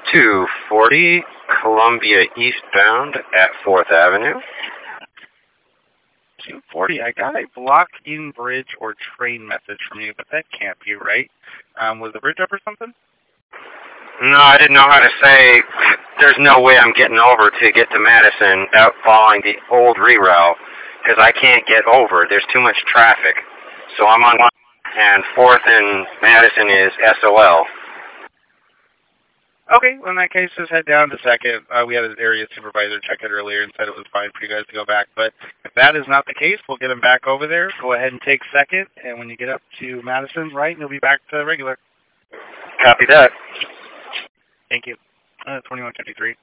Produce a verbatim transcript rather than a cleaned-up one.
two forty Columbia eastbound at fourth Avenue. two forty, I got a block-in bridge or train message from you, but that can't be right. Um, was the bridge up or something? No, I didn't know how to say, there's no way I'm getting over to get to Madison out following the old reroute, because I can't get over. There's too much traffic. So I'm on one, and fourth and Madison is S O L. Okay, well in that case, just head down to second. Uh, we had an area supervisor check it earlier and said it was fine for you guys to go back. But if that is not the case, we'll get him back over there. Go ahead and take second, and when you get up to Madison, right, you'll be back to regular. Copy that. Thank you. Uh, twenty-one fifty-three.